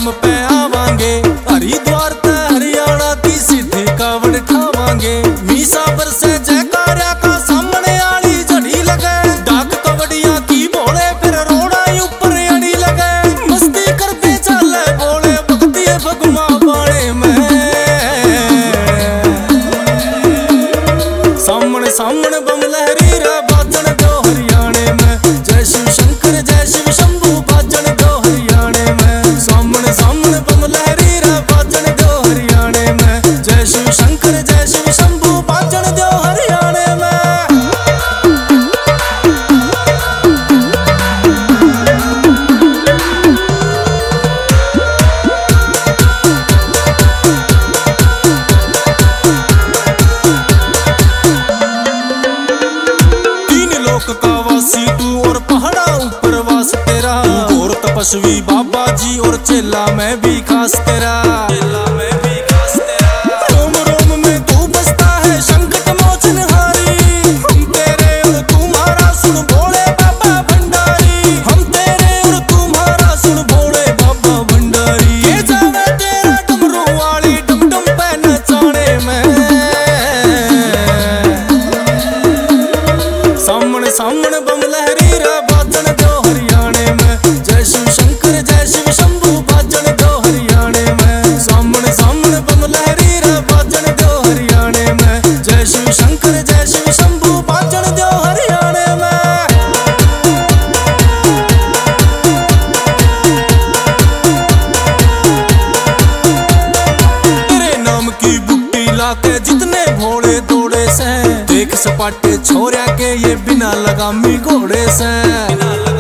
नाम पे आवांगे, हरिद्वार ते हरियाणा की सीधी कावड़ खावांगे। मीसा पर से जयकारा का सामने आली झड़ी लगे, डाक कवड़िया की भोले फिर रोड़ा ऊपर अड़ी लगे। मस्ती करते चले भोले भक्ति भगवा बाणे में, सामने सामने बम लहरी रा बाजन दो हरियाणे में। जय शिव शंकर जय शिव शंभू बाजन दो हरियाणे में। सामने सामने बम लहरी रा बाजन दो हरियाणे में। जय शिव शंकर जय शिव शंभू बाजन दो हरियाणे में। का वासी तू और पहाड़ा ऊपर वास तेरा, और तपस्वी बाबा जी और चेला में भी खास तेरा। रोम रोम में तू बसता है संकट मोचन हारी, हम तेरे और तुम्हारा सुन भोले बाबा भंडारी। हम तेरे और तुम्हारा सुन भोले बाबा भंडारी। ये जावे तेरा डमरू वाली डम डम पे नचाने में, सामने सामने बम लहरी रा बाजन दो हरियाणे में। जय शिव शंकर जय शिव शंभू बाजन दो हरियाणे में। सामने सामने बम लहरी रा बाजन दो हरियाणे में। जय शिव शंकर जय शिव शंभू बाजन दो हरियाणे में। तेरे नाम की बुट्टी लाके जितने भोले दौड़े से, देख सपाटे छोरिया के ये बिना लगामी घोड़े से।